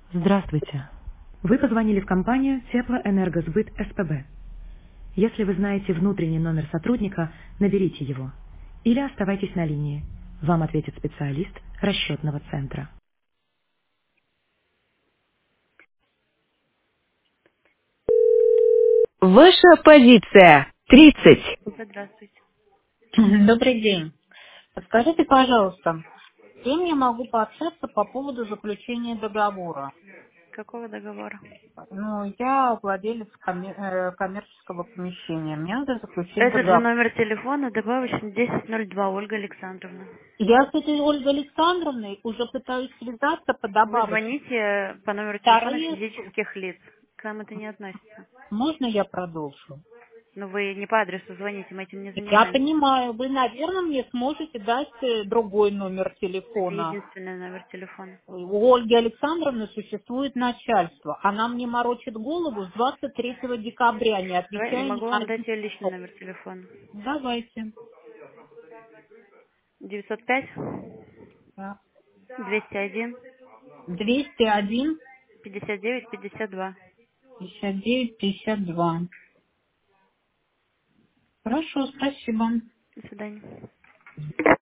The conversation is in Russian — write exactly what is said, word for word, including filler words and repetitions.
Здравствуйте. Вы позвонили в компанию Теплоэнергосбыт СПБ. Если вы знаете внутренний номер сотрудника, наберите его. Или оставайтесь на линии. Вам ответит специалист расчетного центра. Ваша позиция. тридцать. Здравствуйте. Добрый день. Подскажите, пожалуйста, с кем я могу пообщаться по поводу заключения договора? Какого договора? Ну, я владелец коме- э, коммерческого помещения. Мне надо заключить Этот же договор. номер телефона добавочный десять ноль два, Ольга Александровна. Я с этой Ольгой Александровной уже пытаюсь связаться по Вы добавочной. звоните по номеру телефона Вторые су- физических лиц. К нам это не относится. Можно я продолжу? Но вы не по адресу звоните, мы этим не Я занимаемся. понимаю, вы, наверное, мне сможете дать э, другой номер Это телефона. единственный номер телефона. У Ольги Александровны существует начальство. Она мне морочит голову с двадцать третьего декабря, не Давай, отвечая ни могу на вам один дать ее личный звонок. номер телефона. Давайте. девятьсот пять Так. двести один двести один пятьдесят девять пятьдесят два. пятьдесят девять пятьдесят два. Хорошо, спасибо. До свидания.